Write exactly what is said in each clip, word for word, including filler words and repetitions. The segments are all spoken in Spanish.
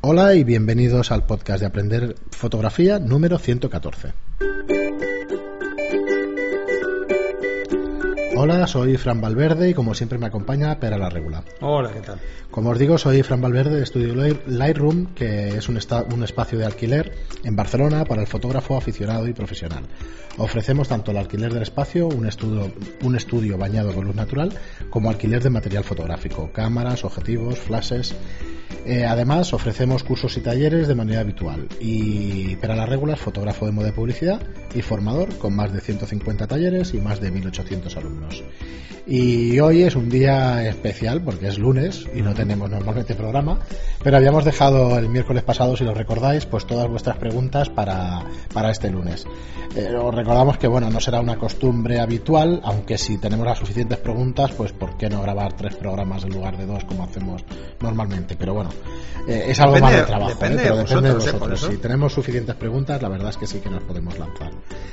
Hola y bienvenidos al podcast de Aprender Fotografía número ciento catorce. Hola, soy Fran Valverde y como siempre me acompaña Pera la Regula. Hola, ¿qué tal? Como os digo, soy Fran Valverde de Estudio Lightroom, que es un, esta- un espacio de alquiler en Barcelona para el fotógrafo aficionado y profesional. Ofrecemos tanto el alquiler del espacio, un estudio, un estudio bañado con luz natural, como alquiler de material fotográfico, cámaras, objetivos, flashes. Eh, además, ofrecemos cursos y talleres de manera habitual. Y Pera la Regula es fotógrafo de moda y publicidad y formador, con más de ciento cincuenta talleres y más de mil ochocientos alumnos. Y hoy es un día especial porque es lunes y no tenemos normalmente programa, pero habíamos dejado el miércoles pasado, si lo recordáis, pues todas vuestras preguntas para, para este lunes. Eh, os recordamos que bueno, no será una costumbre habitual, aunque si tenemos las suficientes preguntas, pues por qué no grabar tres programas en lugar de dos como hacemos normalmente. Pero bueno, eh, es algo Depende- más de trabajo, depende ¿eh? Pero de depende de vosotros, ¿eh? vosotros. Por eso. Si tenemos suficientes preguntas, la verdad es que sí que nos podemos lanzar.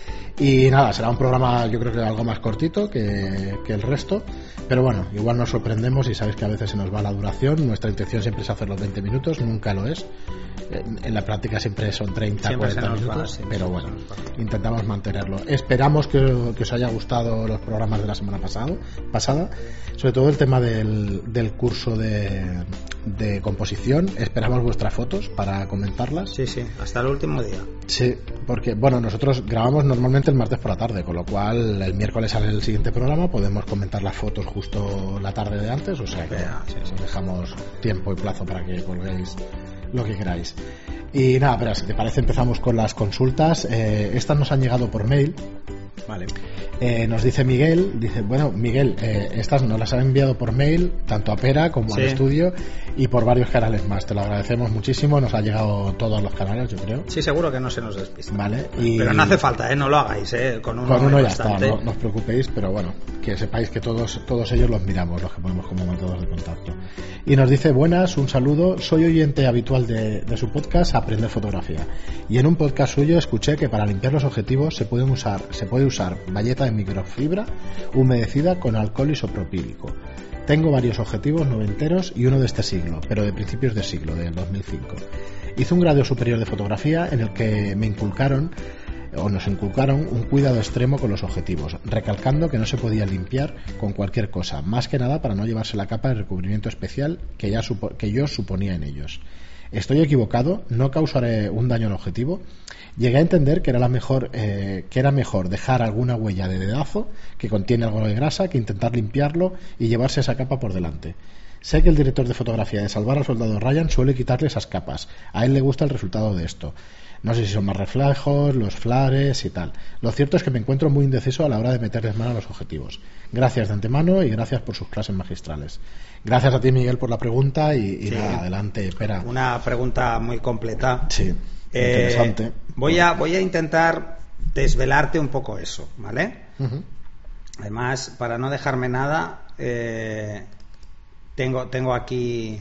Y nada, será un programa yo creo que algo más cortito que, que el resto, pero bueno, igual nos sorprendemos y sabéis que a veces se nos va la duración. Nuestra intención siempre es hacer los veinte minutos, nunca lo es. En, en la práctica siempre son treinta, Siempre se cuarenta nos va, minutos, sí, pero siempre bueno, se nos va. intentamos mantenerlo. Esperamos que, que os haya gustado los programas de la semana pasado, pasada, sobre todo el tema del, del curso de, de composición. Esperamos vuestras fotos para comentarlas. Sí, sí, hasta el último día. Sí, porque bueno, nosotros grabamos normalmente el martes por la tarde, con lo cual el miércoles sale el siguiente programa, podemos comentar las fotos justo la tarde de antes, o sea que Ya, sí, sí. os dejamos tiempo y plazo para que colguéis lo que queráis. Y nada, pero si te parece empezamos con las consultas. Eh, estas nos han llegado por mail. Vale. Eh, nos dice Miguel, dice, bueno, Miguel, eh, estas nos las han enviado por mail, tanto a Pera como Sí. al estudio y por varios canales más. Te lo agradecemos muchísimo, nos ha llegado todos los canales, yo creo. Sí, seguro que no se nos despista. Vale, y Pero no hace falta, ¿eh? No lo hagáis, ¿eh? Con uno, con uno es ya está, bastante. no, no os preocupéis, pero bueno, que sepáis que todos todos ellos los miramos, los que ponemos como métodos de contacto. Y nos dice, buenas, un saludo, soy oyente habitual de, de su podcast Aprender Fotografía, y en un podcast suyo escuché que para limpiar los objetivos se pueden usar se puede usar bayeta de microfibra humedecida con alcohol isopropílico. Tengo varios objetivos noventeros y uno de este siglo, pero de principios de siglo, del dos mil cinco. Hice un grado superior de fotografía en el que me inculcaron o nos inculcaron un cuidado extremo con los objetivos, recalcando que no se podía limpiar con cualquier cosa, más que nada para no llevarse la capa de recubrimiento especial que, ya supo- que yo suponía en ellos. Estoy equivocado, no causaré un daño al objetivo. Llegué a entender que era la mejor, eh, que era mejor dejar alguna huella de dedazo que contiene algo de grasa que intentar limpiarlo y llevarse esa capa por delante. Sé que el director de fotografía de Salvar al Soldado Ryan suele quitarle esas capas. A él le gusta el resultado de esto. No sé si son más reflejos, los flares y tal. Lo cierto es que me encuentro muy indeciso a la hora de meterles mano a los objetivos. Gracias de antemano y gracias por sus clases magistrales. Gracias a ti, Miguel, por la pregunta y, y Sí. nada, adelante, espera. Una pregunta muy completa. Sí, Eh, interesante. voy a, voy a intentar desvelarte un poco eso, ¿vale? Ujú. Además, para no dejarme nada, eh, tengo, tengo aquí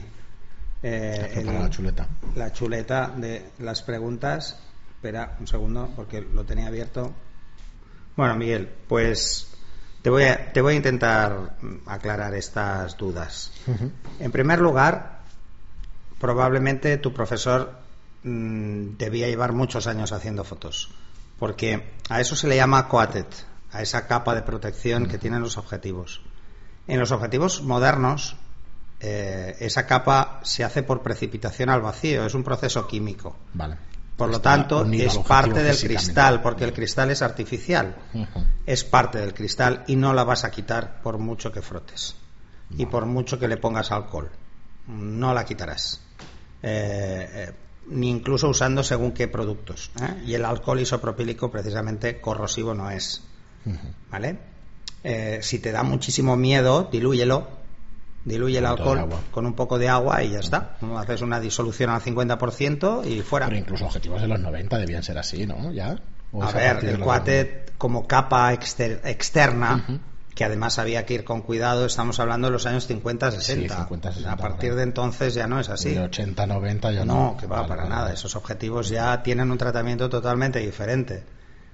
eh, Esto para el- la chuleta. la chuleta de las preguntas. Espera un segundo porque lo tenía abierto. Bueno, Miguel, pues te voy a, te voy a intentar aclarar estas dudas. Ujú. En primer lugar, probablemente tu profesor mmm, debía llevar muchos años haciendo fotos, porque a eso se le llama coated, a esa capa de protección que tienen los objetivos. En los objetivos modernos, eh, esa capa se hace por precipitación al vacío, es un proceso químico. Vale. Por lo Está tanto, unido es al parte objetivo del físicamente. cristal, porque el cristal es artificial. Ujú. Es parte del cristal y no la vas a quitar por mucho que frotes y por mucho que le pongas alcohol. No la quitarás. Eh, eh, ni incluso usando según qué productos. ¿eh? Y el alcohol isopropílico precisamente corrosivo no es. Ujú. ¿Vale? Eh, si te da muchísimo miedo, dilúyelo. Diluye el Un poquito alcohol de agua. con un poco de agua y ya está. Haces una disolución al cincuenta por ciento y fuera. Pero incluso objetivos de los noventa debían ser así, ¿no? ¿Ya? ¿O A es ver, partir de el los Coated como capa exter- externa, Ujú. que además había que ir con cuidado, estamos hablando de los años cincuenta sesenta. Sí, cincuenta, sesenta, A partir vale. de entonces ya no es así. De ochenta, noventa ya no. No, que va, Vale, para vale, nada. vale. Esos objetivos ya tienen un tratamiento totalmente diferente.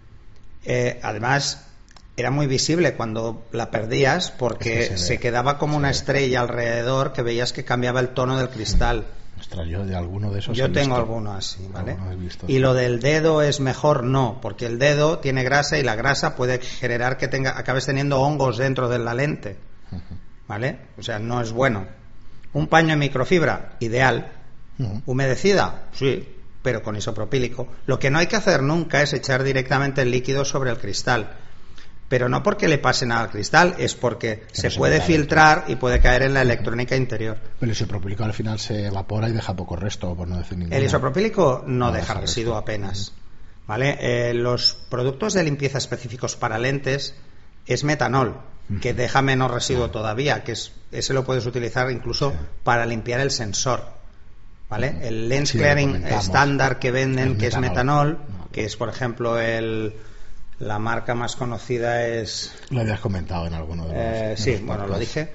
Eh, además, era muy visible cuando la perdías porque Es que se se, ve, quedaba como se una ve. estrella alrededor que veías que cambiaba el tono del cristal. Ostras, yo de alguno de esos Yo he tengo visto. alguno así, ¿vale? Alguno he visto. Y lo del dedo es mejor no, porque el dedo tiene grasa y la grasa puede generar que tenga, acabes teniendo hongos dentro de la lente, ¿vale? O sea, no es bueno. Un paño en microfibra, ideal. Uh-huh. ¿Humedecida? Sí, pero con isopropílico. Lo que no hay que hacer nunca es echar directamente el líquido sobre el cristal. Pero no porque le pase nada al cristal, es porque Pero se se puede cae. filtrar y puede caer en la electrónica interior. Pero el isopropílico al final se evapora y deja poco resto, por no decir ninguno. El isopropílico no, No deja deja residuo resto. apenas. ¿Vale? Eh, los productos de limpieza específicos para lentes es metanol, que deja menos residuo todavía, que es, ese lo puedes utilizar incluso Sí. para limpiar el sensor. ¿Vale? El lens Sí, lo clearing comentamos. estándar que venden, El que es metanol. metanol, que es, por ejemplo, el la marca más conocida es... Lo habías comentado en alguno de los. Eh, de sí, los bueno, lo podcasts. dije.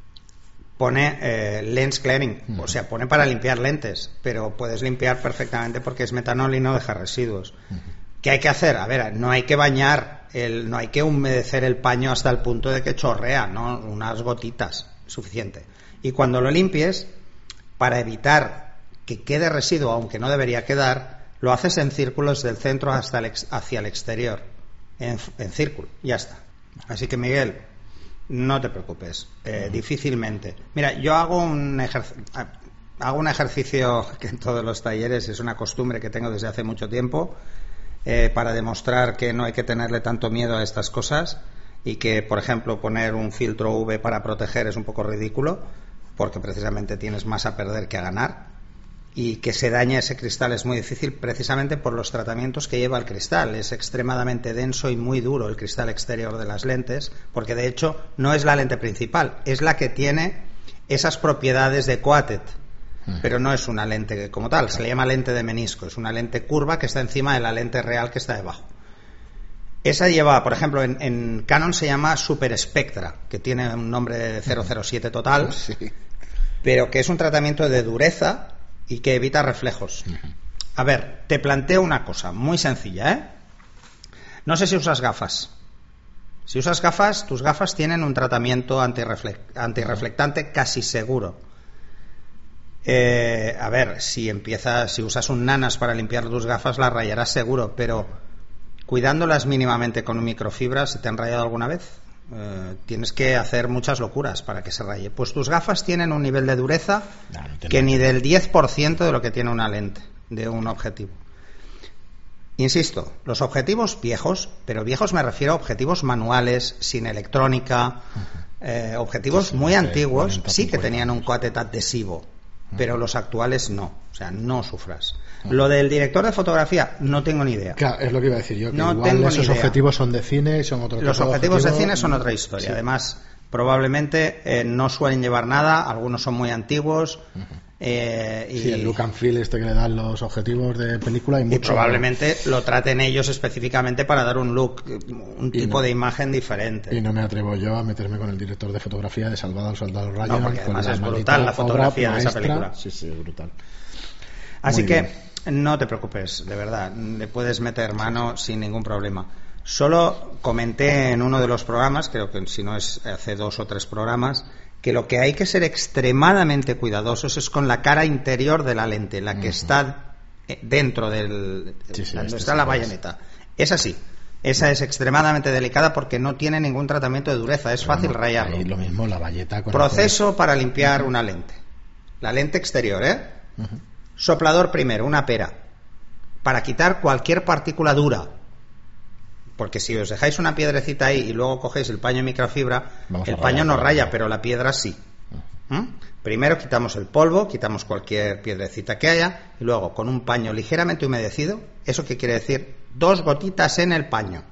Pone eh, lens clearing, Mm. o sea, pone para limpiar lentes, pero puedes limpiar perfectamente porque es metanol y no deja residuos. ¿Qué hay que hacer? A ver, no hay que bañar, el, no hay que humedecer el paño hasta el punto de que chorrea, ¿no? Unas gotitas, suficiente. Y cuando lo limpies, para evitar que quede residuo, aunque no debería quedar, lo haces en círculos del centro hasta el ex, hacia el exterior, en, en círculo, ya está. Así que, Miguel, no te preocupes, eh, difícilmente. Mira, yo hago un, ejerc- hago un ejercicio que en todos los talleres es una costumbre que tengo desde hace mucho tiempo, eh, para demostrar que no hay que tenerle tanto miedo a estas cosas y que, por ejemplo, poner un filtro U V para proteger es un poco ridículo, porque precisamente tienes más a perder que a ganar, y que se dañe ese cristal es muy difícil precisamente por los tratamientos que lleva el cristal. Es extremadamente denso y muy duro el cristal exterior de las lentes, porque de hecho no es la lente principal, es la que tiene esas propiedades de coated, pero no es una lente como tal, se le llama lente de menisco, es una lente curva que está encima de la lente real que está debajo. Esa lleva, por ejemplo, en, en Canon se llama Super Spectra, que tiene un nombre de cero cero siete total, Sí. pero que es un tratamiento de dureza y que evita reflejos. A ver, te planteo una cosa muy sencilla, ¿eh? No sé si usas gafas. Si usas gafas, tus gafas tienen un tratamiento antirreflec- antirreflectante casi seguro. Eh, a ver, si empiezas, si usas un nanas para limpiar tus gafas, las rayarás seguro, pero cuidándolas mínimamente con microfibra, ¿se te han rayado alguna vez? Eh, tienes que hacer muchas locuras para que se raye. Pues tus gafas tienen un nivel de dureza No, no tiene que nada. ni del diez por ciento de lo que tiene una lente de un objetivo. Insisto, los objetivos viejos, pero viejos me refiero a objetivos manuales, sin electrónica, eh, objetivos Sí, muy sí, antiguos, cuarenta, sí que cincuenta tenían un años. coated adhesivo, pero los actuales no, o sea, no sufras. Lo del director de fotografía, no tengo ni idea. Claro, es lo que iba a decir yo, que No igual tengo ni esos idea. objetivos son de cine y son otro Los tipo de objetivos de objetivo. cine son otra historia. Sí. Además, probablemente eh, no suelen llevar nada, algunos son muy antiguos. eh, y, Sí, el look and feel este que le dan los objetivos de película y y mucho. probablemente lo traten ellos específicamente para dar un look, un Y tipo no- de imagen diferente. Y no me atrevo yo a meterme con el director de fotografía de Salvado al Soldado Ryan. porque con además es maldita brutal la obra fotografía de esa maestra. película. Sí, sí, es brutal. Así Muy que bien. no te preocupes, de verdad, le puedes meter mano sin ningún problema. Solo comenté en uno de los programas, creo que si no es hace dos o tres programas, que lo que hay que ser extremadamente cuidadosos es con la cara interior de la lente, la que está eh, dentro del Sí, sí, donde este está sí la que es. bayoneta. Es así. Esa es extremadamente delicada porque no tiene ningún tratamiento de dureza, es fácil Bueno, rayarlo. ahí lo mismo, la valleta con Proceso para limpiar una lente. La lente exterior, ¿eh? Ujú. Soplador primero, una pera, para quitar cualquier partícula dura. Porque si os dejáis una piedrecita ahí y luego cogéis el paño de microfibra, Vamos a el paño rayar no todo. raya, pero la piedra sí. ¿Mm? Primero quitamos el polvo, quitamos cualquier piedrecita que haya y luego con un paño ligeramente humedecido, ¿eso qué quiere decir? Dos gotitas en el paño.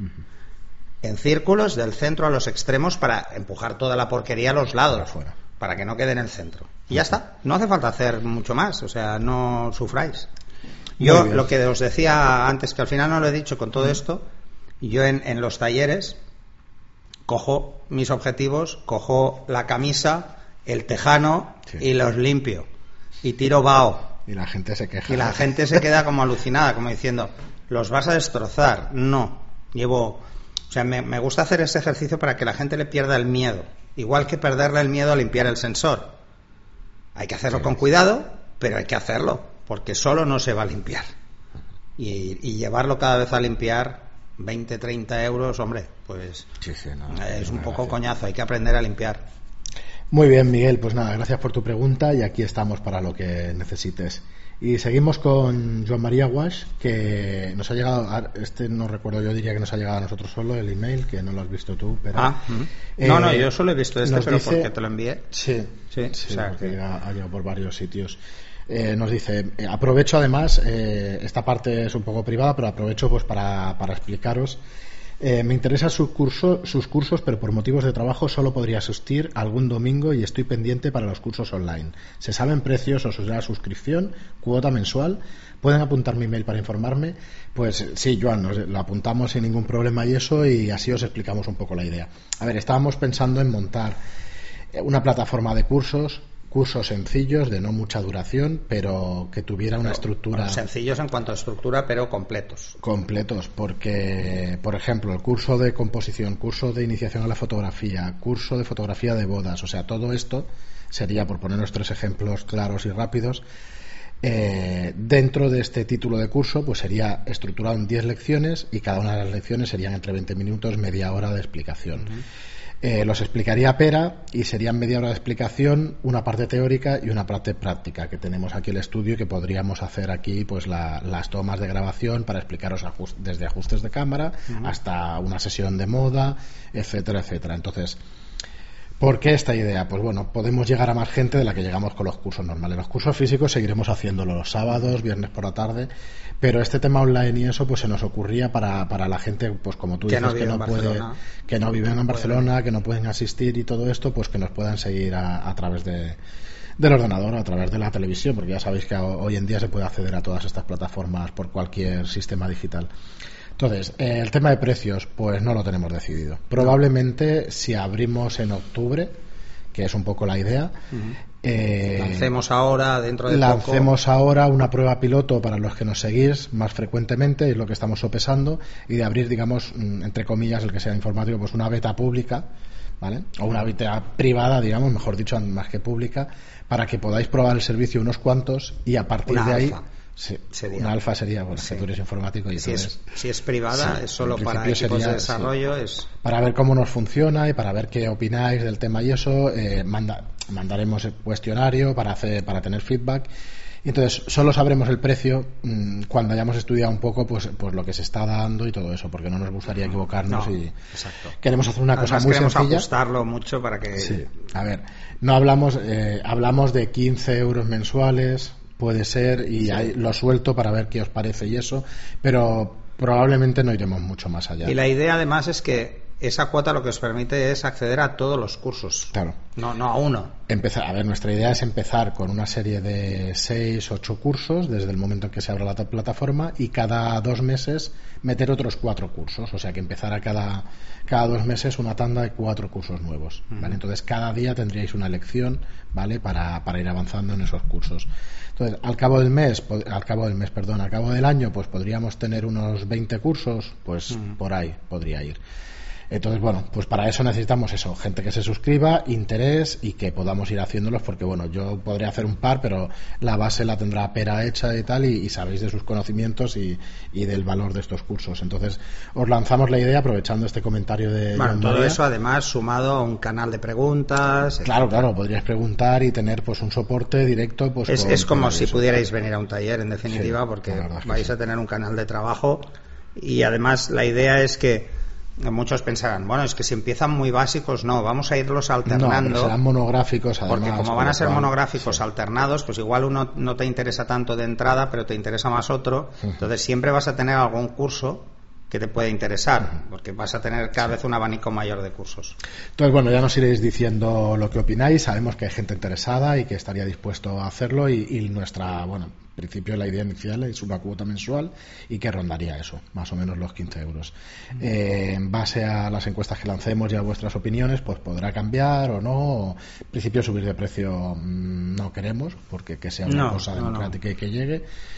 En círculos del centro a los extremos para empujar toda la porquería a los lados, Para afuera. para que no quede en el centro. Y ya está, no hace falta hacer mucho más, o sea, no sufráis. Muy Yo bien. lo que os decía antes, que al final no lo he dicho con todo esto, yo en, en los talleres cojo mis objetivos, cojo la camisa, el tejano Sí. y los limpio. Y tiro vaho. Y la gente se queja. Y la gente se queda como alucinada, como diciendo, los vas a destrozar. No, llevo... O sea, me, me gusta hacer ese ejercicio para que la gente le pierda el miedo. Igual que perderle el miedo a limpiar el sensor. Hay que hacerlo Sí. con cuidado, pero hay que hacerlo, porque solo no se va a limpiar. Y, y llevarlo cada vez a limpiar, veinte, treinta euros, hombre, pues sí, sí, no, es un poco gracias. coñazo, hay que aprender a limpiar. Muy bien, Miguel, pues nada, gracias por tu pregunta y aquí estamos para lo que necesites. Y seguimos con Joan María Wash, que nos ha llegado, este no recuerdo, yo diría que nos ha llegado a nosotros solo el email, que no lo has visto tú, pero... Ah, eh, no, no, yo solo he visto este, pero dice, porque te lo envié. Sí, sí, sí, o sea, porque que... ha, ha llegado por varios sitios. Eh, nos dice, eh, aprovecho además, eh, esta parte es un poco privada, pero aprovecho pues para, para explicaros. Eh, me interesan sus, curso, sus cursos, pero por motivos de trabajo solo podría asistir algún domingo y estoy pendiente para los cursos online. ¿Se saben precios o será suscripción, cuota mensual? ¿Pueden apuntar mi email para informarme? Pues sí, Joan, nos lo apuntamos sin ningún problema y eso, y así os explicamos un poco la idea. A ver, estábamos pensando en montar una plataforma de cursos, cursos sencillos, de no mucha duración, pero que tuviera una pero, estructura... Bueno, sencillos en cuanto a estructura, pero completos. Completos, porque, por ejemplo, el curso de composición, curso de iniciación a la fotografía, curso de fotografía de bodas, o sea, todo esto sería, por ponernos tres ejemplos claros y rápidos, eh, dentro de este título de curso, pues sería estructurado en diez lecciones y cada una de las lecciones serían entre veinte minutos, media hora de explicación. Uh-huh. Eh, los explicaría Pera y serían media hora de explicación, una parte teórica y una parte práctica, que tenemos aquí el estudio y que podríamos hacer aquí pues la, las tomas de grabación para explicaros ajust, desde ajustes de cámara uh-huh. hasta una sesión de moda, etcétera, etcétera. Entonces, ¿por qué esta idea? Pues bueno, podemos llegar a más gente de la que llegamos con los cursos normales. Los cursos físicos seguiremos haciéndolo los sábados, viernes por la tarde, pero este tema online y eso pues se nos ocurría para, para la gente, pues como tú que dices, no que no puede, que no viven en Barcelona, que no pueden asistir y todo esto, pues que nos puedan seguir a, a través de del ordenador, a través de la televisión, porque ya sabéis que hoy en día se puede acceder a todas estas plataformas por cualquier sistema digital. Entonces, eh, el tema de precios, pues no lo tenemos decidido. Probablemente si abrimos en octubre, que es un poco la idea, uh-huh. eh, lancemos ahora, dentro de lancemos poco. ahora una prueba piloto para los que nos seguís más frecuentemente, es lo que estamos sopesando, y de abrir, digamos, entre comillas, el que sea informático, pues una beta pública, ¿vale? O una beta privada, digamos, mejor dicho, más que pública, para que podáis probar el servicio unos cuantos y a partir una de ahí... Alfa. Sí, sería. Una alfa sería, bueno, sí. que tú eres informático y si es, es, si es privada, sí, es solo para equipos sería, de desarrollo. Sí, es para ver cómo nos funciona y para ver qué opináis del tema y eso, eh, manda, mandaremos el cuestionario para hacer, para tener feedback. Y entonces solo sabremos el precio mmm, cuando hayamos estudiado un poco pues, pues lo que se está dando y todo eso, porque no nos gustaría equivocarnos. No, y exacto. Queremos hacer una Además, cosa muy queremos sencilla. ajustarlo mucho para que... Sí. A ver, no hablamos, eh, hablamos de quince euros mensuales, puede ser, y sí. ahí lo suelto para ver qué os parece y eso, pero probablemente no iremos mucho más allá. Y la idea además es que esa cuota lo que os permite es acceder a todos los cursos. Claro. No, no a uno. Empezar, a ver, nuestra idea es empezar con una serie de seis, ocho cursos desde el momento en que se abra la plataforma y cada dos meses meter otros cuatro cursos. O sea que empezar a cada, cada dos meses una tanda de cuatro cursos nuevos. ¿Vale? Uh-huh. Entonces cada día tendríais una lección, ¿vale? Para, para ir avanzando en esos cursos. Entonces, al cabo del mes, al cabo del mes, perdón, al cabo del año, pues podríamos tener unos veinte cursos, pues uh-huh. por ahí podría ir. Entonces, bueno, pues para eso necesitamos eso, gente que se suscriba, interés y que podamos ir haciéndolos, porque bueno, yo podría hacer un par, pero la base la tendrá Pera hecha y tal, y, y sabéis de sus conocimientos y, y del valor de estos cursos. Entonces, os lanzamos la idea aprovechando este comentario de bueno, todo eso además sumado a un canal de preguntas. Claro, etcétera. Claro, podríais preguntar y tener pues un soporte directo. Pues es, con, es como con si eso. pudierais venir a un taller, en definitiva, sí, porque vais sí. a tener un canal de trabajo y además la idea es que muchos pensarán, bueno, es que si empiezan muy básicos, no, vamos a irlos alternando. No, serán monográficos, además. Porque como van a ser cual, monográficos sí. alternados, pues igual uno no te interesa tanto de entrada, pero te interesa más otro. Uh-huh. Entonces siempre vas a tener algún curso que te puede interesar, uh-huh. porque vas a tener cada sí. vez un abanico mayor de cursos. Entonces, bueno, ya nos iréis diciendo lo que opináis. Sabemos que hay gente interesada y que estaría dispuesto a hacerlo y, y nuestra, bueno, en principio la idea inicial es una cuota mensual y que rondaría eso, más o menos los quince euros. Uh-huh. Eh, en base a las encuestas que lancemos y a vuestras opiniones, pues podrá cambiar o no. O, en principio subir de precio mmm, no queremos, porque que sea una no, cosa democrática no, no. y que llegue.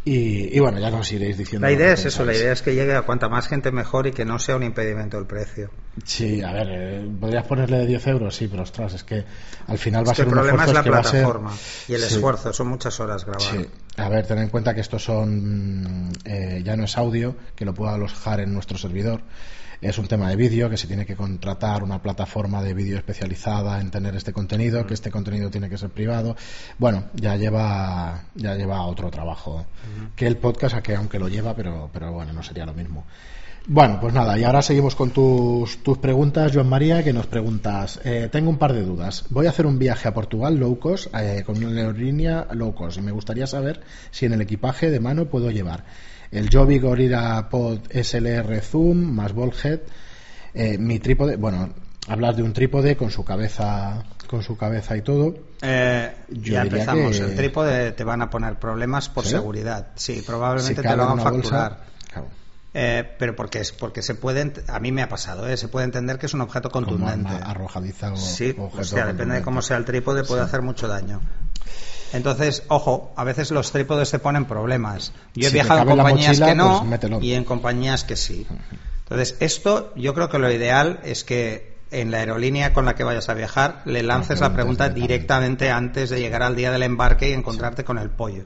Y, y bueno, ya nos iréis diciendo. La idea es eso, la idea es que llegue a cuanta más gente mejor y que no sea un impedimento el precio. Sí, a ver, eh, podrías ponerle de diez euros, sí, pero ostras, es que al final va es a ser que un esfuerzo. El problema es la que plataforma va a ser... y el sí. esfuerzo, son muchas horas grabar. Sí, a ver, ten en cuenta que estos son, eh, ya no es audio, que lo puedo alojar en nuestro servidor. Es un tema de vídeo, que se tiene que contratar una plataforma de vídeo especializada en tener este contenido, uh-huh. que este contenido tiene que ser privado. Bueno, ya lleva ya lleva otro trabajo uh-huh. que el podcast, que aunque lo lleva, pero, pero bueno, no sería lo mismo. Bueno, pues nada, y ahora seguimos con tus, tus preguntas, Joan María, que nos preguntas. Eh, tengo un par de dudas. Voy a hacer un viaje a Portugal low cost, eh, con una aerolínea low cost, y me gustaría saber si en el equipaje de mano puedo llevar el Joby Gorilla Pod S L R Zoom más Ballhead, eh, mi trípode, bueno, hablas de un trípode con su cabeza con su cabeza y todo. Eh, ya empezamos, que... el trípode te van a poner problemas por ¿Sí? seguridad. Sí, probablemente si te lo hagan facturar. Bolsa, claro. Eh, pero porque es porque se puede, a mí me ha pasado, ¿eh? Se puede entender que es un objeto contundente. Como arrojadiza o sí, objeto o sea, depende de cómo sea el trípode, puede sí. hacer mucho daño. Entonces, ojo, a veces los trípodes te ponen problemas. Yo he si viajado en compañías mochila, que no pues y en compañías que sí. Entonces, esto yo creo que lo ideal es que en la aerolínea con la que vayas a viajar le lances la pregunta directamente antes de llegar al día del embarque y encontrarte sí. con el pollo.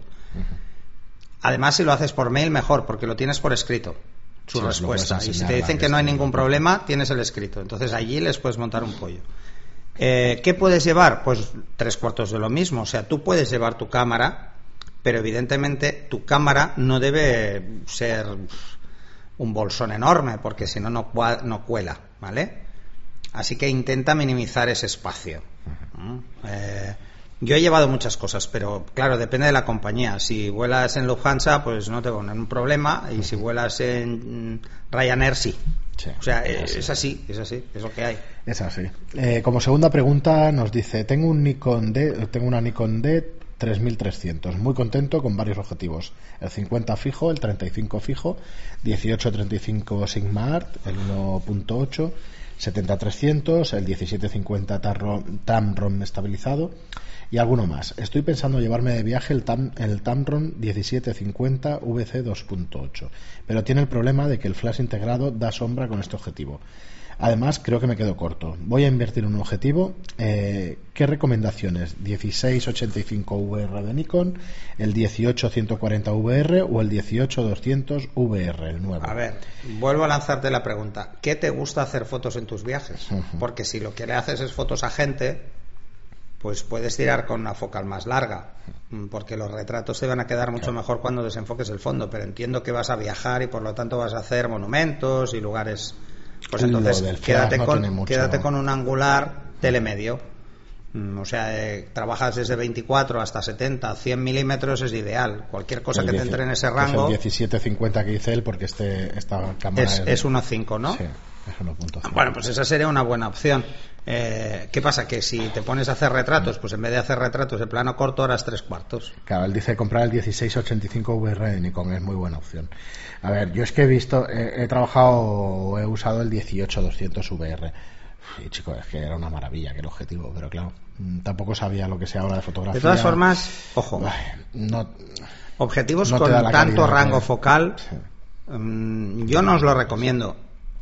Además, si lo haces por mail, mejor, porque lo tienes por escrito, su sí, respuesta. Y si te dicen que no hay ningún problema, tienes el escrito. Entonces, allí les puedes montar un pollo. Eh, ¿Qué puedes llevar? Pues tres cuartos de lo mismo. O sea, tú puedes llevar tu cámara, pero evidentemente tu cámara no debe ser un bolsón enorme, porque si no, no, no cuela, ¿vale? Así que intenta minimizar ese espacio. Eh, yo he llevado muchas cosas, pero claro, depende de la compañía. Si vuelas en Lufthansa, pues no te ponen un problema, y si vuelas en Ryanair, sí. Sí, o sea, es, es así, es así, es lo que hay. Es así. Eh, como segunda pregunta nos dice, tengo un Nikon D, tengo una Nikon D tres mil trescientos, muy contento con varios objetivos, el cincuenta fijo, el treinta y cinco fijo, dieciocho treinta y cinco Sigma Art, el uno punto ocho, setenta trescientos, el diecisiete cincuenta Tamron estabilizado y alguno más. Estoy pensando llevarme de viaje el, Tam, el Tamron diecisiete cincuenta V C dos punto ocho, pero tiene el problema de que el flash integrado da sombra con este objetivo. Además, creo que me quedo corto. Voy a invertir en un objetivo. Eh, ¿Qué recomendaciones? ¿dieciséis ochenta y cinco V R de Nikon, el dieciocho ciento cuarenta V R o el dieciocho doscientos V R, el nuevo? A ver, vuelvo a lanzarte la pregunta. ¿Qué te gusta hacer fotos en tus viajes? Uh-huh. Porque si lo que le haces es fotos a gente, pues puedes tirar con una focal más larga, porque los retratos te van a quedar mucho mejor cuando desenfoques el fondo, pero entiendo que vas a viajar y por lo tanto vas a hacer monumentos y lugares. Pues entonces quédate, no con, mucho... quédate con un angular telemedio. O sea, eh, trabajas desde veinticuatro hasta setenta, cien milímetros es ideal. Cualquier cosa el que diez, te entre en ese rango. Es el diecisiete cincuenta que dice él, porque este, esta cámara es, es, es uno punto cinco, ¿no? Sí, es uno punto cinco. Bueno, pues esa sería una buena opción. Eh, ¿Qué pasa? Que si te pones a hacer retratos, pues en vez de hacer retratos de plano corto, harás tres cuartos. Claro, él dice comprar el dieciséis ochenta y cinco V R de Nikon, es muy buena opción. A ver, yo es que he visto, he, he trabajado, he usado el dieciocho doscientos V R. Y chicos, es que era una maravilla que el objetivo, pero claro, tampoco sabía lo que sea ahora de fotografía. De todas formas, ojo, no, objetivos no con tanto rango que... focal, sí. um, yo no os lo recomiendo.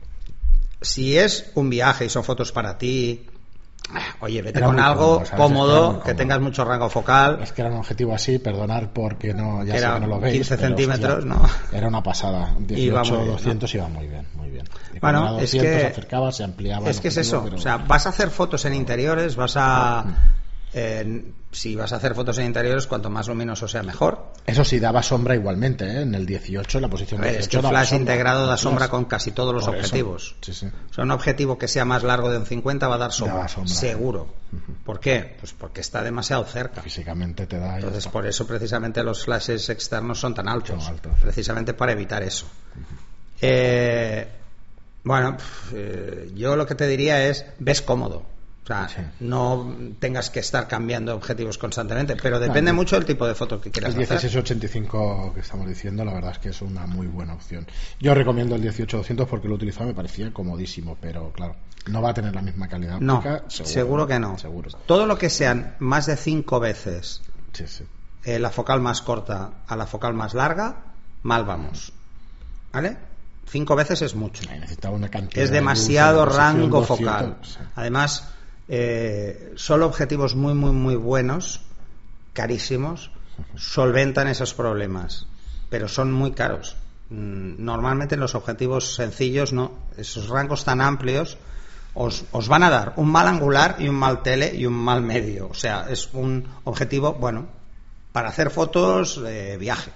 Si es un viaje y son fotos para ti, oye, vete era con algo cómodo, cómodo, que tengas mucho rango focal. Es que era un objetivo así, perdonar porque no, ya sé que no lo veis. quince centímetros, hostia, ¿no? Era una pasada. dieciocho doscientos iba muy bien, muy bien. Y bueno, doscientos es que se acercaba, se ampliaba. Es que es eso, pero... o sea, vas a hacer fotos en interiores, vas a... Eh, si vas a hacer fotos en interiores, cuanto más luminoso sea mejor. Eso sí, daba sombra igualmente, ¿eh? En el dieciocho, la posición ver, dieciocho. Es que el flash integrado da flash. sombra con casi todos los Por objetivos. Sí, sí. O sea, un objetivo que sea más largo de un cincuenta va a dar sombra, sombra. seguro. Uh-huh. ¿Por qué? Pues porque está demasiado cerca. Físicamente te da. Entonces, por eso precisamente los flashes externos son tan altos, son altos. precisamente para evitar eso. Uh-huh. Eh, bueno, eh, yo lo que te diría es, ves cómodo. O sea, sí. no tengas que estar cambiando objetivos constantemente, pero depende no, mucho del tipo de foto que quieras hacer. El dieciséis hacer. ochenta y cinco que estamos diciendo, la verdad es que es una muy buena opción. Yo recomiendo el dieciocho doscientos porque lo utilizaba, me parecía comodísimo, pero claro, no va a tener la misma calidad óptica. No, seguro, seguro que no. Seguro. Todo lo que sean más de cinco veces sí, sí. eh, la focal más corta a la focal más larga, mal vamos. ¿Vale? Cinco veces es mucho. Una cantidad es demasiado de luz, rango doscientos, focal. sí. Además, eh, solo objetivos muy, muy, muy buenos, carísimos, solventan esos problemas, pero son muy caros. Normalmente en los objetivos sencillos, no, esos rangos tan amplios os, os van a dar un mal angular y un mal tele y un mal medio. O sea, es un objetivo, bueno, para hacer fotos de viaje.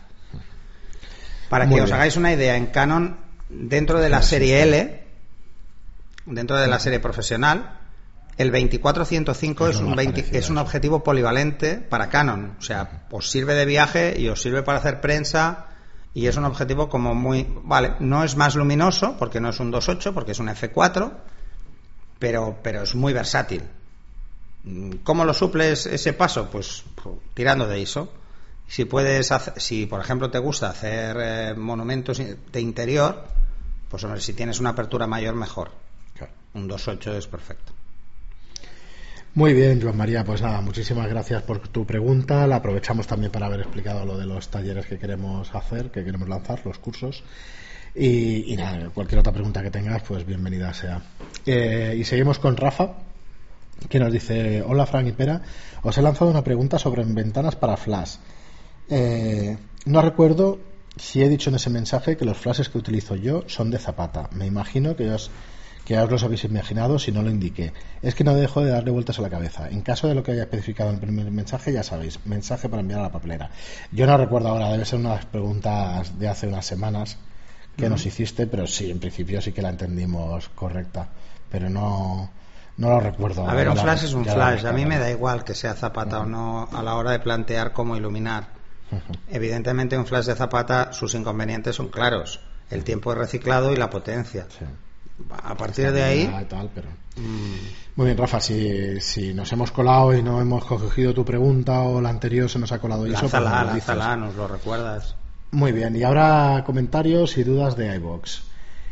Para Muy que os bien. hagáis una idea, en Canon, dentro de la serie L, dentro de la serie profesional, el veinticuatro ciento cinco es, Es lo un, más veinte parecido es un a eso. objetivo polivalente para Canon. O sea, os sirve de viaje y os sirve para hacer prensa. Y es un objetivo como muy... Vale, no es más luminoso, porque no es un dos ocho, porque es un efe cuatro, pero, pero es muy versátil. ¿Cómo lo suples ese paso? Pues tirando de I S O. Si puedes hacer, si por ejemplo te gusta hacer eh, monumentos de interior, pues hombre, si tienes una apertura mayor, mejor. Claro. Un dos ocho es perfecto. Muy bien, Joan María, pues nada, muchísimas gracias por tu pregunta. La aprovechamos también para haber explicado lo de los talleres que queremos hacer, que queremos lanzar, los cursos. Y, y nada, cualquier otra pregunta que tengas, pues bienvenida sea. Eh, y seguimos con Rafa, que nos dice: hola Fran y Pera, os he lanzado una pregunta sobre ventanas para flash. Eh, no recuerdo si he dicho en ese mensaje que los flashes que utilizo yo son de Zapata. Me imagino que os... que ya os los habéis imaginado si no lo indiqué. Es que no dejo de darle vueltas a la cabeza. En caso de lo que haya especificado en el primer mensaje, ya sabéis, mensaje para enviar a la papelera. Yo no recuerdo ahora, debe ser unas preguntas de hace unas semanas que uh-huh. nos hiciste, pero sí, en principio sí que la entendimos correcta, pero no no lo recuerdo. A ver, un la, flash es un flash. A mí me da igual que sea Zapata uh-huh. o no a la hora de plantear cómo iluminar. Uh-huh. Evidentemente un flash de Zapata, sus inconvenientes son claros. El tiempo de reciclado y la potencia. Sí. A partir de ahí tal, pero... mm. Muy bien, Rafa, si, si nos hemos colado y no hemos cogido tu pregunta o la anterior se nos ha colado eso, lánzala, pues nos, lánzala, nos lo recuerdas. Muy bien, y ahora comentarios y dudas de iVoox.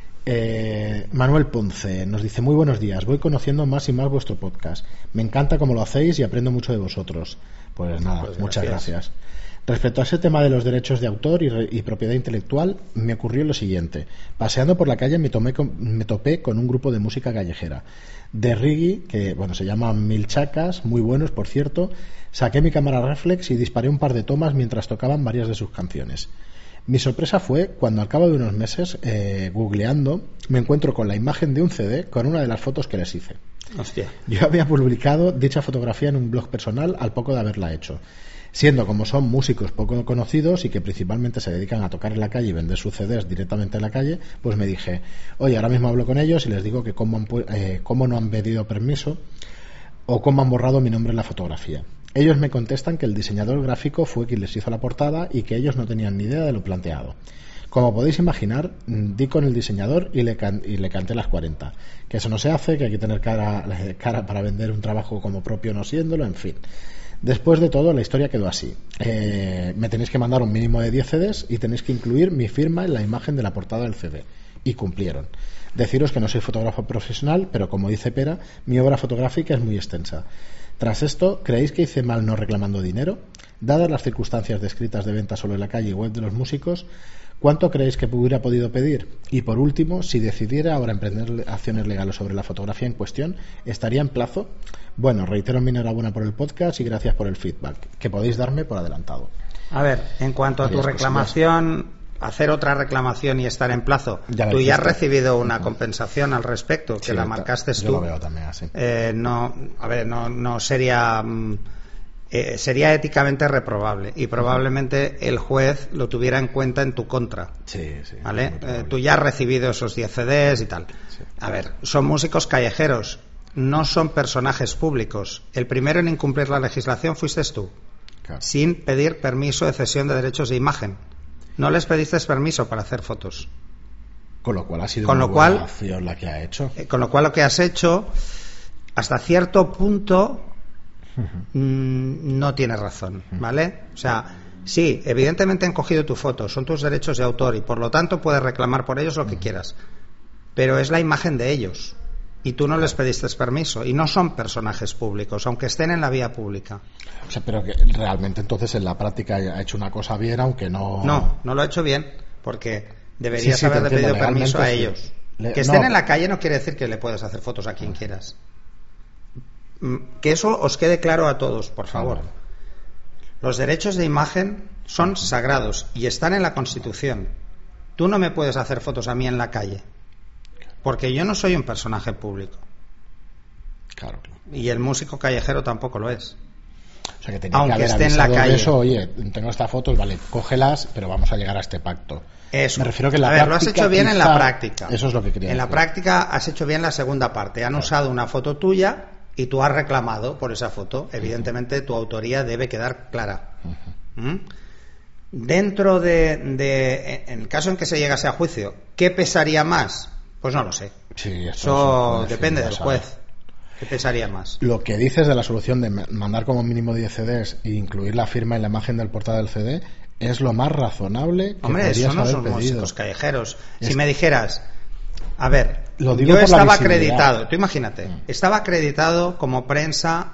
eh, Manuel Ponce nos dice: muy buenos días, voy conociendo más y más vuestro podcast, me encanta cómo lo hacéis y aprendo mucho de vosotros. Pues nada, pues muchas gracias. gracias. Respecto a ese tema de los derechos de autor y, re, y propiedad intelectual, me ocurrió lo siguiente. Paseando por la calle me, tomé con, me topé con un grupo de música callejera, de reggae, que bueno, se llaman Milchacas, muy buenos por cierto. Saqué mi cámara reflex y disparé un par de tomas mientras tocaban varias de sus canciones. Mi sorpresa fue cuando al cabo de unos meses, eh, googleando, me encuentro con la imagen de un ce de con una de las fotos que les hice. Hostia. Yo había publicado dicha fotografía en un blog personal al poco de haberla hecho. Siendo como son músicos poco conocidos y que principalmente se dedican a tocar en la calle y vender sus ce des directamente en la calle, pues me dije: oye, ahora mismo hablo con ellos y les digo que cómo, han, eh, cómo no han pedido permiso o cómo han borrado mi nombre en la fotografía. Ellos me contestan que el diseñador gráfico fue quien les hizo la portada y que ellos no tenían ni idea de lo planteado. Como podéis imaginar, di con el diseñador y le, can- y le canté las cuarenta. Que eso no se hace, que hay que tener cara, cara para vender un trabajo como propio no siéndolo, en fin. Después de todo, la historia quedó así. Eh, me tenéis que mandar un mínimo de diez ce des y tenéis que incluir mi firma en la imagen de la portada del ce de. Y cumplieron. Deciros que no soy fotógrafo profesional, pero como dice Pera, mi obra fotográfica es muy extensa. Tras esto, ¿creéis que hice mal no reclamando dinero? Dadas las circunstancias descritas de venta solo en la calle y web de los músicos, ¿cuánto creéis que hubiera podido pedir? Y por último, si decidiera ahora emprender acciones legales sobre la fotografía en cuestión, ¿estaría en plazo? Bueno, reitero mi enhorabuena por el podcast y gracias por el feedback que podéis darme por adelantado. A ver, en cuanto a tu reclamación, hacer otra reclamación y estar en plazo, ya tú ya has recibido una uh-huh. compensación al respecto, que sí, la marcaste yo tú. Lo veo también así. Eh, no, a ver, no, no sería... Eh, sería éticamente reprobable y probablemente uh-huh. el juez lo tuviera en cuenta en tu contra. Sí, sí. ¿Vale? Eh, tú ya has recibido esos diez ce des y tal. Sí. A ver, son músicos callejeros, no son personajes públicos. El primero en incumplir la legislación fuiste tú, claro. sin pedir permiso de cesión de derechos de imagen. No les pediste permiso para hacer fotos. Con lo cual ha sido con una lo cual, buena acción la que ha hecho. Eh, con lo cual lo que has hecho, hasta cierto punto... Mm, no tienes razón, ¿vale? O sea, sí, evidentemente han cogido tu foto, son tus derechos de autor y por lo tanto puedes reclamar por ellos lo que quieras, pero es la imagen de ellos. y tú no les pediste permiso y no son personajes públicos, aunque estén en la vía pública. O sea, pero que realmente entonces en la práctica ha hecho una cosa bien, aunque no... No, no lo ha hecho bien, porque deberías sí, sí, haberle pedido permiso a sí. ellos. Le... Que estén no. en la calle no quiere decir que le puedas hacer fotos a quien quieras. Que eso os quede claro a todos, por favor. Claro. Los derechos de imagen son sagrados y están en la Constitución. Tú no me puedes hacer fotos a mí en la calle, porque yo no soy un personaje público. Claro, claro. Y el músico callejero tampoco lo es. O sea, que tenía Aunque que haber esté en la calle. De eso, oye, tengo estas fotos, vale, cógelas, pero vamos a llegar a este pacto. Eso. Me refiero que en la a ver, práctica, lo has hecho bien quizá... en la práctica. Eso es lo que quería En decir. la práctica has hecho bien la segunda parte. Han claro. usado una foto tuya y tú has reclamado por esa foto. Evidentemente, uh-huh. tu autoría debe quedar clara. Uh-huh. ¿Mm? Dentro de, de, en el caso en que se llegase a juicio, ¿qué pesaría más? Pues no lo sé. Sí, eso depende del juez. ¿Qué pesaría más? Lo que dices de la solución de mandar como mínimo diez C Ds e incluir la firma en la imagen del portada del C D es lo más razonable que Hombre, podrías eso no haber son pedido. músicos callejeros. Es... Si me dijeras, a ver, lo digo yo por estaba la acreditado, tú imagínate, mm. estaba acreditado como prensa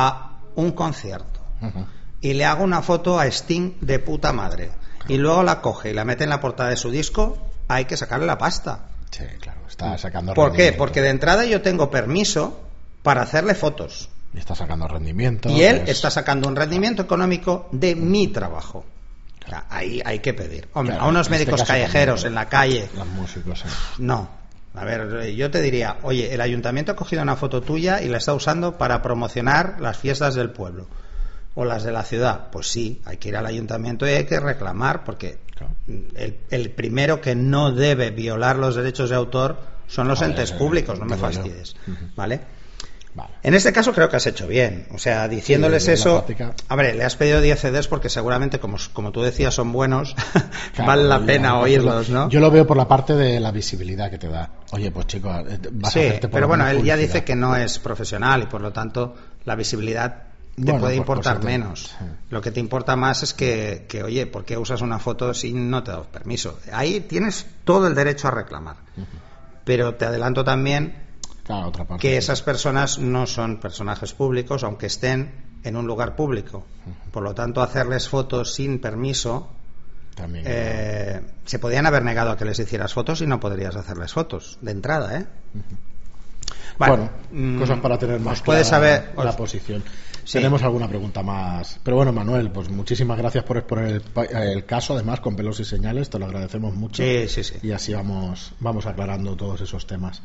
a un concierto uh-huh. y le hago una foto a Sting de puta madre claro. y luego la coge y la mete en la portada de su disco, hay que sacarle la pasta. Sí, claro, está sacando ¿Por rendimiento. qué? Porque de entrada yo tengo permiso para hacerle fotos. Y está sacando rendimiento. Y él pues... está sacando un rendimiento económico de mi trabajo. O sea, ahí hay que pedir. Hombre, claro, a unos en este médicos callejeros en la calle. Los músicos, sí. No. A ver, yo te diría, oye, el ayuntamiento ha cogido una foto tuya y la está usando para promocionar las fiestas del pueblo o las de la ciudad. Pues sí, hay que ir al ayuntamiento y hay que reclamar, porque claro. el, el primero que no debe violar los derechos de autor son los Joder, entes públicos, no me fastidies. Uh-huh. ¿Vale? Vale. En este caso creo que has hecho bien, o sea, diciéndoles sí, eso, a ver, le has pedido diez C Ds porque seguramente, como, como tú decías, son buenos, claro, vale la pena oírlos, ¿no? Yo lo veo por la parte de la visibilidad que te da. Oye, pues chico, vas sí, a hacerte por pero bueno, él publicidad. ya dice que no es profesional y por lo tanto la visibilidad te bueno, puede importar pues, pues, menos. Sí. Lo que te importa más es que, que, oye, ¿por qué usas una foto si no te das permiso? Ahí tienes todo el derecho a reclamar. Uh-huh. Pero te adelanto también Claro, otra parte, que sí. esas personas no son personajes públicos, aunque estén en un lugar público. Por lo tanto, hacerles fotos sin permiso, también, eh, ¿no? Se podían haber negado a que les hicieras fotos y no podrías hacerles fotos de entrada, ¿eh? Uh-huh. Bueno, bueno mm, cosas para tener más clara saber, la os... posición. Sí. Tenemos alguna pregunta más. Pero bueno, Manuel, pues muchísimas gracias por exponer el, el caso, además con pelos y señales, te lo agradecemos mucho. Sí, sí, sí. Y así vamos, vamos aclarando todos esos temas.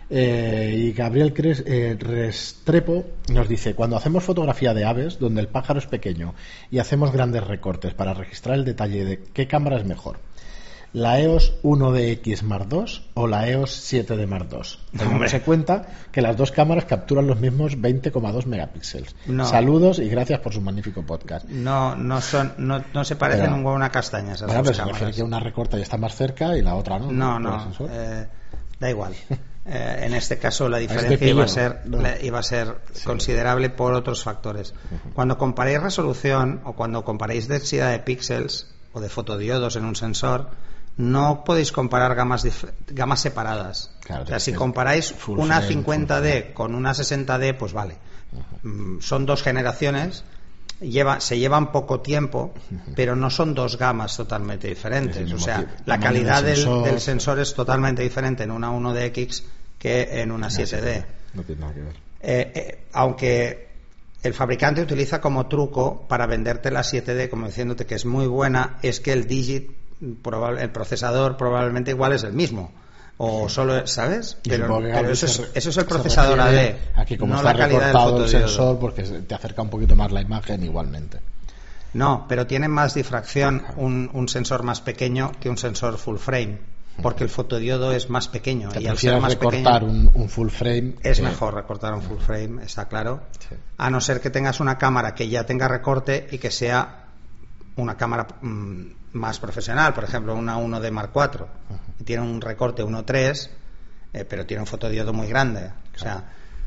Eh, y Gabriel Cres, eh, Restrepo nos dice: cuando hacemos fotografía de aves donde el pájaro es pequeño y hacemos grandes recortes para registrar el detalle de qué cámara es mejor, la E O S uno D X Mark dos o la E O S siete D Mark dos, dándose cuenta que las dos cámaras capturan los mismos veinte coma dos megapíxeles. No. Saludos y gracias por su magnífico podcast. No, no son, no, no se parecen pero, un huevo a una castaña esas bueno, dos pero cámaras. Que una recorta y está más cerca y la otra no. No, no, no eh, da igual. Eh, en este caso la diferencia este iba a ser no. iba a ser sí. considerable por otros factores. Uh-huh. Cuando comparéis resolución o cuando comparéis densidad de píxeles o de fotodiodos en un sensor, no podéis comparar gamas dif- gamas separadas. Claro, o sea, si comparáis una frame, cincuenta D con una sesenta D, pues vale. Uh-huh. Son dos generaciones, lleva, se llevan poco tiempo, uh-huh. pero no son dos gamas totalmente diferentes. O sea, la calidad del sensor, del, del sensor es totalmente diferente en una uno D X que en una siete D. No tiene nada que ver. Eh, eh, aunque el fabricante utiliza como truco para venderte la siete D, como diciéndote que es muy buena, es que el digit, probable, el procesador probablemente igual es el mismo. O sí. solo, ¿sabes? Pero, pero eso, es, eso es el procesador A D. Aquí como no está la calidad recortado del el sensor, porque te acerca un poquito más la imagen igualmente. No, pero tiene más difracción un, un sensor más pequeño que un sensor full frame. Porque el fotodiodo es más pequeño te y al ser más recortar pequeño un, un full frame es que... mejor recortar un full frame, está claro, sí. A no ser que tengas una cámara que ya tenga recorte y que sea una cámara mmm, más profesional, por ejemplo una uno D Mark cuatro, uh-huh. Tiene un recorte uno punto tres, eh, pero tiene un fotodiodo muy grande, claro. O sea,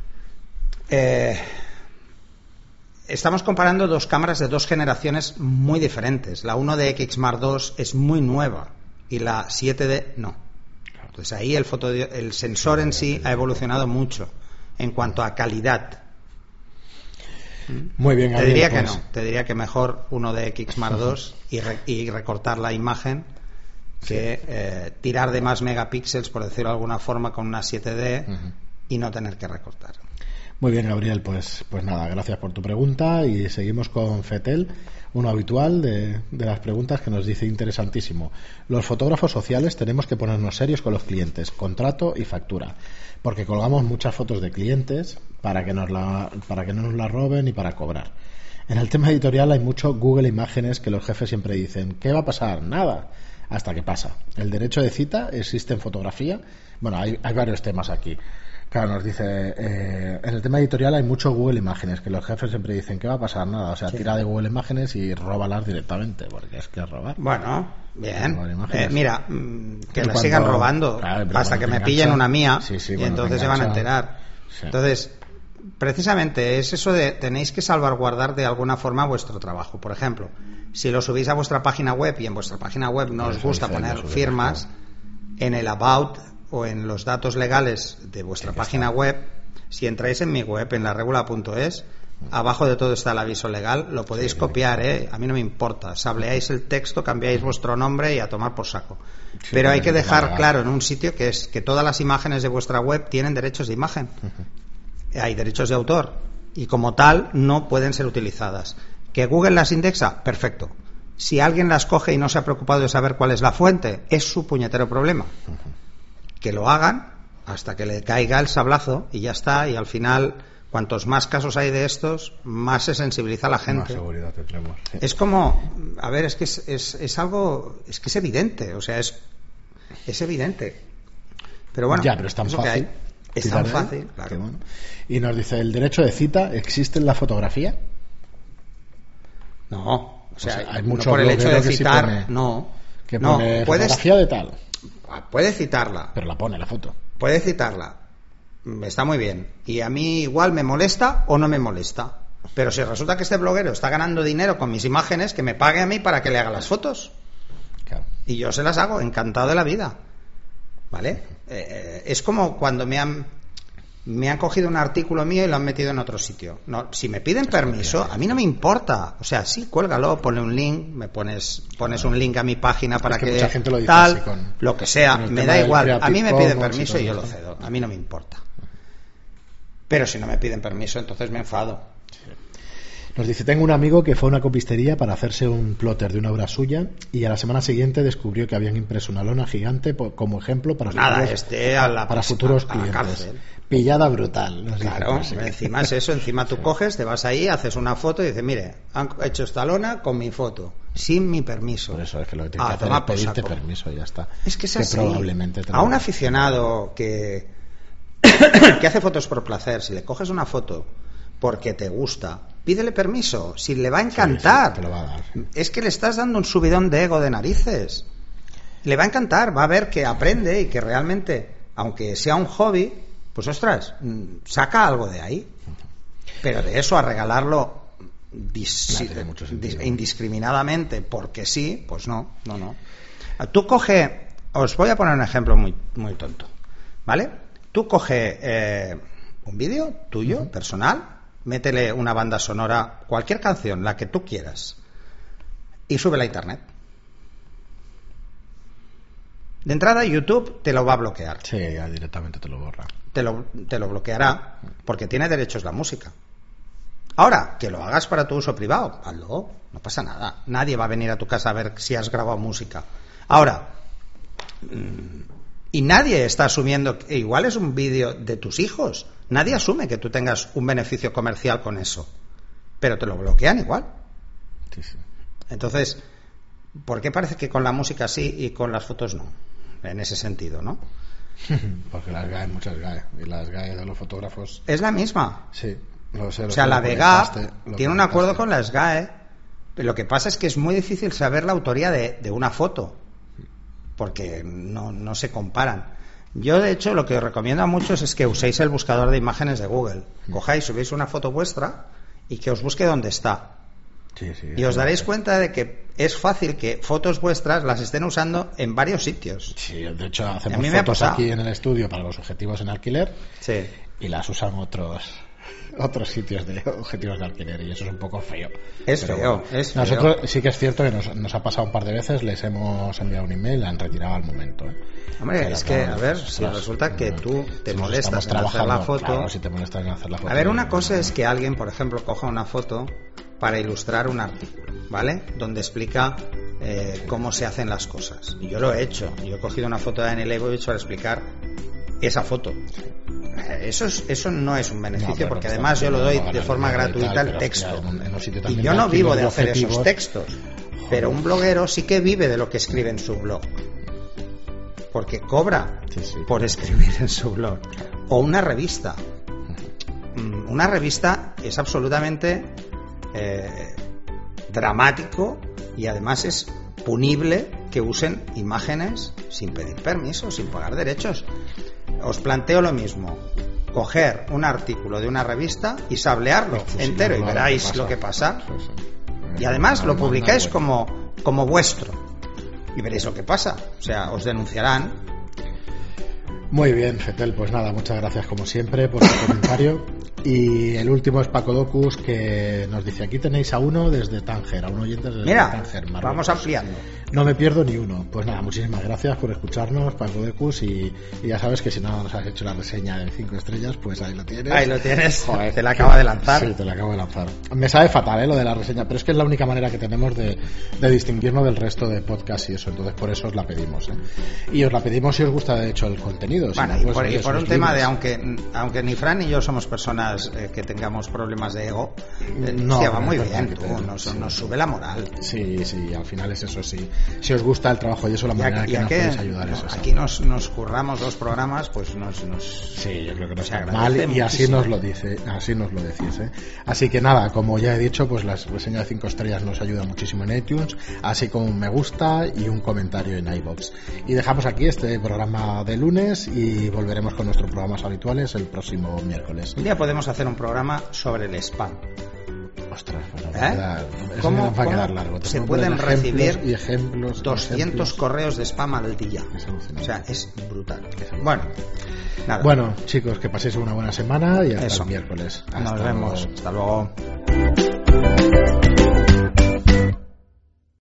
eh, estamos comparando dos cámaras de dos generaciones muy diferentes. La uno D X Mark dos es muy nueva y la siete D no. Entonces ahí el, foto, el sensor en sí ha evolucionado mucho en cuanto a calidad. Muy bien, Gabriel, te diría pues... que no, te diría que mejor uno de X Mark dos y, re, y recortar la imagen que sí. eh, tirar de más megapíxeles, por decirlo de alguna forma, con una siete D uh-huh. y no tener que recortar. Muy bien, Gabriel, pues, pues nada, gracias por tu pregunta y seguimos con Fetel, uno habitual de, de las preguntas que nos dice interesantísimo. Los fotógrafos sociales tenemos que ponernos serios con los clientes, contrato y factura, porque colgamos muchas fotos de clientes para que, nos la, para que no nos la roben y para cobrar. En el tema editorial hay mucho Google Imágenes que los jefes siempre dicen, ¿qué va a pasar? Nada. Hasta que pasa. El derecho de cita existe en fotografía. Bueno, hay, hay varios temas aquí. Claro, nos dice, eh, en el tema editorial hay mucho Google Imágenes, que los jefes siempre dicen, ¿qué va a pasar? Nada, o sea, sí. tira de Google Imágenes y róbalas directamente, porque es que es robar. Bueno, bien. Eh, mira, que la cuando, sigan robando claro, hasta que me engancha, pillen una mía sí, sí, y entonces se van a enterar. Sí. Entonces, precisamente es eso de tenéis que salvaguardar de alguna forma vuestro trabajo. Por ejemplo, si lo subís a vuestra página web y en vuestra página web no os gusta poner firmas, en el About o en los datos legales de vuestra sí, página está. web, si entráis en mi web, en la regula punto es, abajo de todo está el aviso legal, lo podéis sí, copiar, ¿eh? A mí no me importa. Sableáis el texto, cambiáis vuestro nombre y a tomar por saco. Sí, pero hay que dejar legal. claro en un sitio que es que todas las imágenes de vuestra web tienen derechos de imagen. Uh-huh. Hay derechos de autor y como tal no pueden ser utilizadas. ¿Que Google las indexa? Perfecto. Si alguien las coge y no se ha preocupado de saber cuál es la fuente, es su puñetero problema. Uh-huh. Que lo hagan hasta que le caiga el sablazo y ya está, y al final cuantos más casos hay de estos, más se sensibiliza a la gente. Más seguridad tendremos. Sí. Es como, a ver, es que es, es, es algo, es que es evidente, o sea, es, es evidente. Pero bueno, ya, pero es tan fácil. Hay, es tan fácil, claro. Bueno. Y nos dice, ¿el derecho de cita existe en la fotografía? No, o sea, o sea hay mucho no por el hecho de que citar, sí pone, no. Que no, pone puedes, fotografía de tal. Puede citarla. Pero la pone la foto. Puede citarla. Está muy bien. Y a mí igual me molesta o no me molesta. Pero si resulta que este bloguero está ganando dinero con mis imágenes, que me pague a mí para que le haga las fotos. Claro. Y yo se las hago, encantado de la vida. ¿Vale? Eh, es como cuando me han me han cogido un artículo mío y lo han metido en otro sitio. No, si me piden permiso, a mí no me importa. O sea, sí, cuélgalo, ponle un link, me pones pones un link a mi página para es que, que mucha gente lo dice tal, así con, lo que sea, me da igual. A mí me piden permiso y yo lo eso. cedo. A mí no me importa. Pero si no me piden permiso, entonces me enfado. Nos dice, tengo un amigo que fue a una copistería para hacerse un plotter de una obra suya y a la semana siguiente descubrió que habían impreso una lona gigante como ejemplo para, Nada, futuros, este a la, para futuros a, a clientes. Pillada brutal. Nos claro, dice, encima es eso, encima tú sí. coges, te vas ahí, haces una foto y dices, mire, han hecho esta lona con mi foto, sin mi permiso. Por eso es que lo que tienes ah, que hacer es pedirte permiso y ya está. Es que es que así. Probablemente a un aficionado que, que hace fotos por placer, si le coges una foto porque te gusta, pídele permiso, si le va a encantar. Sí, sí, te lo va a dar, sí. Es que le estás dando un subidón de ego de narices. Le va a encantar, va a ver que aprende y que realmente, aunque sea un hobby, pues ostras, saca algo de ahí. Pero de eso a regalarlo dis- no, dis- indiscriminadamente porque sí, pues no, no, no. Tú coge, os voy a poner un ejemplo muy, muy tonto, ¿vale? Tú coge eh, un vídeo tuyo, uh-huh. personal, métele una banda sonora, cualquier canción, la que tú quieras, y súbela a internet. De entrada YouTube te lo va a bloquear. Sí, ya directamente te lo borra. Te lo, te lo bloqueará porque tiene derechos la música. Ahora, que lo hagas para tu uso privado, hazlo, no pasa nada. Nadie va a venir a tu casa a ver si has grabado música. Ahora, y nadie está asumiendo que igual es un vídeo de tus hijos. Nadie asume que tú tengas un beneficio comercial con eso. Pero te lo bloquean igual. Sí, sí. Entonces, ¿por qué parece que con la música sí y con las fotos no? En ese sentido, ¿no? Porque las G A E, muchas G A E. Y las G A E de los fotógrafos... Es la misma. Sí. Lo sé, lo o sea, sé, la lo de G A P lo tiene un acuerdo con las G A E. Lo que pasa es que es muy difícil saber la autoría de, de una foto. Porque no, no se comparan. Yo, de hecho, lo que os recomiendo a muchos es que uséis el buscador de imágenes de Google. Cojáis, subéis una foto vuestra y que os busque dónde está. Sí, sí, y os daréis cuenta de que es fácil que fotos vuestras las estén usando en varios sitios. Sí, de hecho hacemos A mí me ha fotos pasado. aquí en el estudio para los objetivos en alquiler Sí. y las usan otros otros sitios de objetivos de alquiler y eso es un poco feo. Es Pero feo, bueno, es feo. nosotros sí que es cierto que nos, nos ha pasado un par de veces, les hemos enviado un email, la han retirado al momento. ¿eh? Hombre, Pero es que, claro, a ver, ostras, si resulta que eh, tú te si nos molestas estamos en hacer la trabajando, foto... claro, si te molestas en hacer la foto... A ver, una cosa es que alguien, por ejemplo, coja una foto para ilustrar un artículo, ¿vale? Donde explica eh, cómo se hacen las cosas. Y yo lo he hecho. Yo he cogido una foto de Daniel Leibovich para explicar esa foto. Eso, es, eso no es un beneficio, No, porque pero además yo lo doy no, de no, forma no, no, gratuita tal, el pero texto. hostia, en un- en un sitio Y también yo no de vivo de alquiler hacer esos objetivos. textos. Pero un bloguero sí que vive de lo que escribe en su blog. Porque cobra Sí, sí. por escribir en su blog. O una revista. Mm, Una revista es absolutamente eh, dramático y además es punible que usen imágenes sin pedir permiso, sin pagar derechos. Os planteo lo mismo. Coger un artículo de una revista y sablearlo Fusilarlo, entero y lo que veráis pasa. lo que pasa. Sí, sí. Y además No, lo no, publicáis no, bueno. como, como vuestro. Y veréis lo que pasa. O sea, os denunciarán. Muy bien, Fetel, pues nada, muchas gracias como siempre por tu comentario. Y el último es Paco Docus, que nos dice: aquí tenéis a uno desde Tánger, a un oyente desde Mira, Tánger, Marruecos. vamos ampliando. No me pierdo ni uno. Pues nada, muchísimas gracias por escucharnos, Paco Docus, y, y ya sabes que si no nos has hecho la reseña de cinco estrellas, pues ahí lo tienes. Ahí lo tienes. Joder, Te la acaba de lanzar. Sí, te la acabo de lanzar. Me sabe fatal, ¿eh? Lo de la reseña, pero es que es la única manera que tenemos de, de distinguirnos del resto de podcasts y eso, entonces por eso os la pedimos, ¿eh? Y os la pedimos si os gusta de hecho el contenido. Si Bueno, no, y pues, por, y oye, por un sois tema de, libres. aunque aunque ni Fran ni yo somos personas eh, que tengamos problemas de ego, eh, No, hostia, va no, muy no, bien, no, tú, no, nos, sí. nos sube la moral. Sí, sí, al final es eso, sí. Si os gusta el trabajo y eso, la Y manera aquí, que ya nos que podéis ayudar es esa. aquí nos, nos curramos los programas, pues nos... nos Sí, yo creo que no se está agradece mal y así muchísimo. nos lo dice, así nos lo decís, ¿eh? Así que nada, como ya he dicho, pues la reseña de cinco estrellas nos ayuda muchísimo en iTunes, así como un me gusta y un comentario en iVoox. Y dejamos aquí este programa de lunes y volveremos con nuestros programas habituales el próximo miércoles. Un día podemos hacer un programa sobre el spam. Ostras, bueno, ¿Eh? va a quedar- eso ¿Cómo- nos va a quedar cómo largo. Te se puedo pueden poner ejemplos recibir y ejemplos, y doscientos ejemplos. correos de spam al día? Es alucinante. O sea, es brutal. alucinante. Bueno, nada. Bueno, chicos, que paséis una buena semana y hasta Eso. el miércoles. Nos Hasta vemos. luego. Hasta luego.